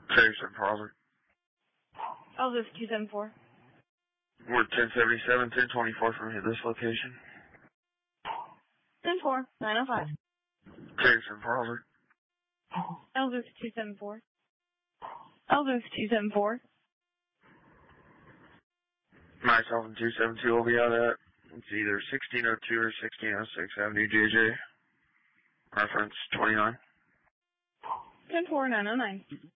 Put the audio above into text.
Jason Parler. Elvis 274. We're 1077, 1024 from this location. 10-4, 905. Jason Parler. Elvis 274. Elvis 274. Myself and 272 will be out at, it's either 1602 or 1606 Avenue JJ. Reference 29. 10-4, 909.